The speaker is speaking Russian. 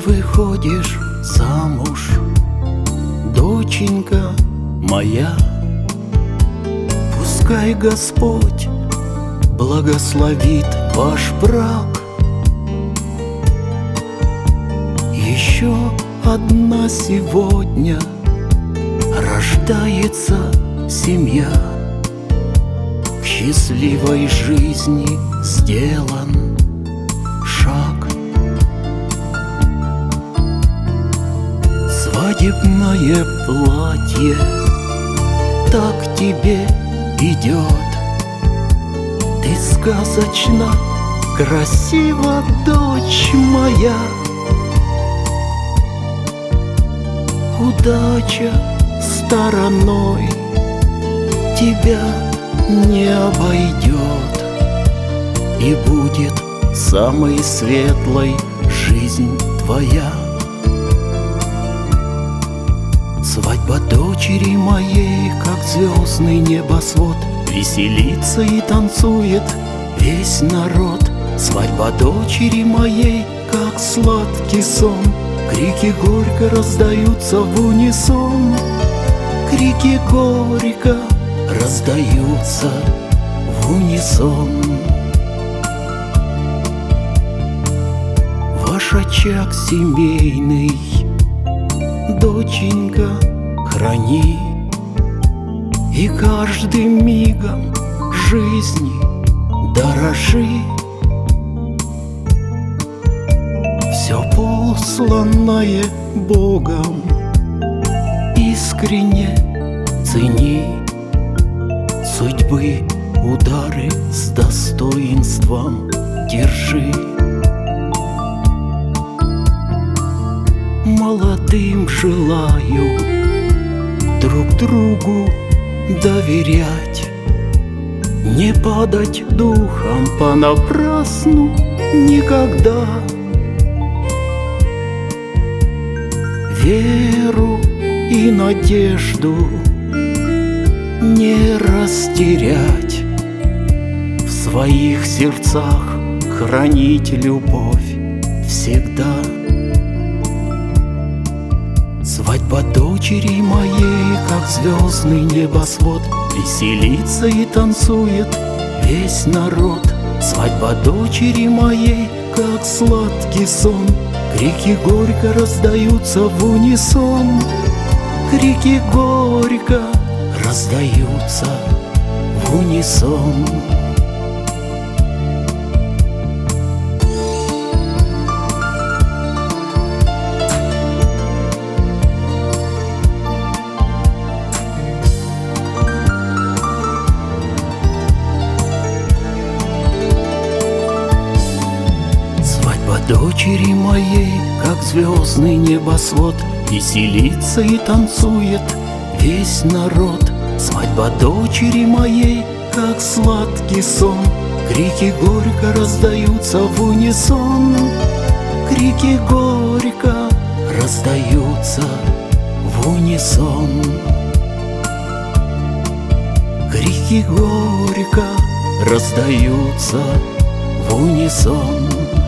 выходишь замуж, доченька моя. Пускай Господь благословит ваш брак. Еще одна сегодня рождается семья. К счастливой жизни сделан шаг. Свадебное платье так тебе идет. Ты сказочно красива, дочь моя. Удача стороной тебя не обойдет, и будет самой светлой жизнь твоя. Свадьба дочери моей, как звездный небосвод, веселится и танцует весь народ. Свадьба дочери моей, как сладкий сон, крики горько раздаются в унисон. Крики горько раздаются в унисон. Ваш очаг семейный, доченька, храни, и каждым мигом жизни дорожи. Все посланное Богом искренне цени. Судьбы удары с достоинством держи. Молодым желаю друг другу доверять, не падать духом понапрасну никогда. Веру и надежду не растерять, в своих сердцах хранить любовь всегда. Свадьба дочери моей, как звездный небосвод, веселится и танцует весь народ. Свадьба дочери моей, как сладкий сон, крики горько раздаются в унисон. Крики горько раздаются в унисон. Дочери моей, как звездный небосвод, веселится и танцует весь народ. Свадьба дочери моей, как сладкий сон, крики горько раздаются в унисон. Крики горько раздаются в унисон. Крики горько раздаются в унисон.